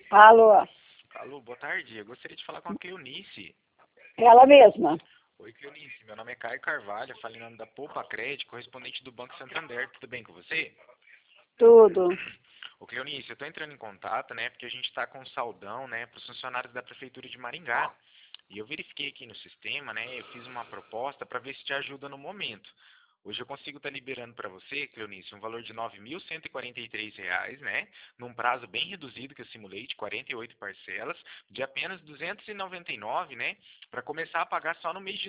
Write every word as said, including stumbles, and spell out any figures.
Alô, Alô, boa tarde. Eu gostaria de falar com a Cleonice. ela mesma. Oi, Cleonice. Meu nome é Caio Carvalho, falei em nome da Poupa Crédito, correspondente do Banco Santander. Tudo bem com você? Tudo. Ô, Cleonice, eu estou entrando em contato, né, porque a gente está com um saldão, né, para os funcionários da Prefeitura de Maringá. E eu verifiquei aqui no sistema, né, eu fiz uma proposta para ver se te ajuda no momento. Hoje eu consigo estar liberando para você, Cleonice, um valor de nove mil cento e quarenta e três reais, né, num prazo bem reduzido que eu simulei, de quarenta e oito parcelas, de apenas duzentos e noventa e nove, né, para começar a pagar só no mês de